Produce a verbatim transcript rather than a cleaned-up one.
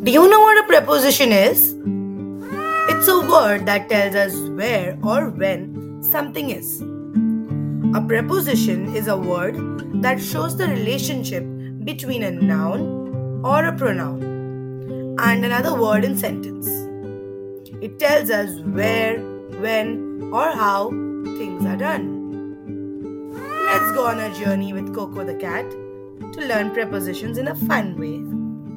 Do you know what a preposition is? It's a word that tells us where or when something is. A preposition is a word that shows the relationship between a noun or a pronoun and another word in sentence. It tells us where, when, or how things are done. Let's go on a journey with Coco the cat to learn prepositions in a fun way.